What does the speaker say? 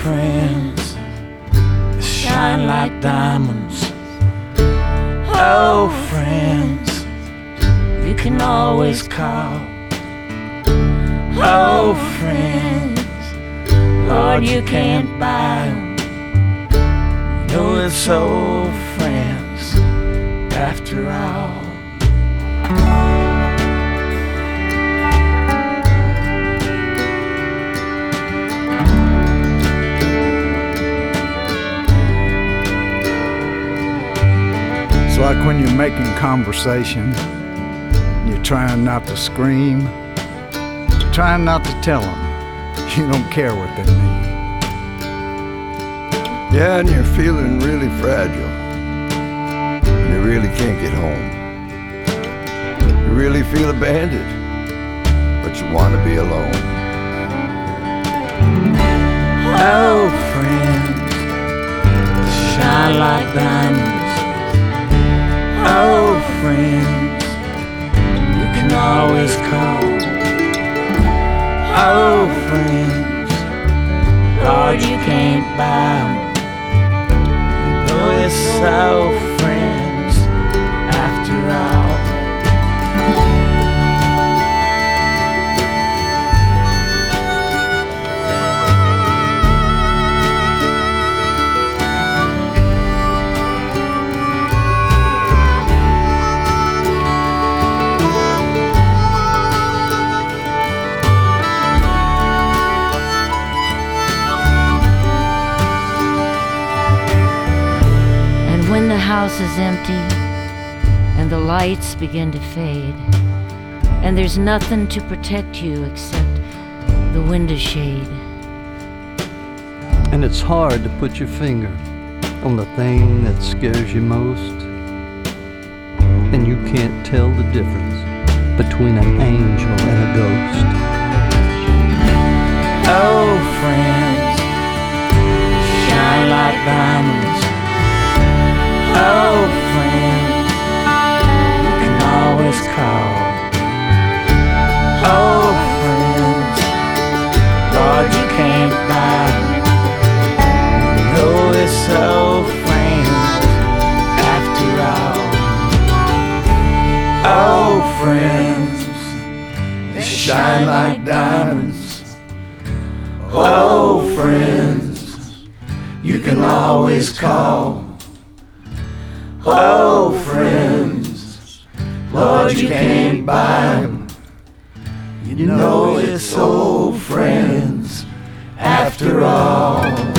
friends, you shine like diamonds. Oh, friends, you can always call. Oh, friends, Lord, you can't buy them. You know it's old friends after all. It's like when you're making conversation, you're trying not to scream, trying not to tell them you don't care what they mean. Yeah, and you're feeling really fragile. You really can't get home. You really feel abandoned, but you want to be alone. Oh, friends, shine like diamonds. Oh, friends, you can always call. Oh, friends, Lord, you can't buy them. You know it's so friends after all. When the house is empty and the lights begin to fade, and there's nothing to protect you except the window shade, and it's hard to put your finger on the thing that scares you most, and you can't tell the difference between an angel and a ghost. Oh, friends, shine like diamonds. Oh, friends, you can always call. Oh, friends, Lord, you can't buy. You know it's so friends after all. Oh, friends, you shine like diamonds. Oh, friends, you can always call. Oh, friends, Lord, you can't buy them. You know it's old friends after all.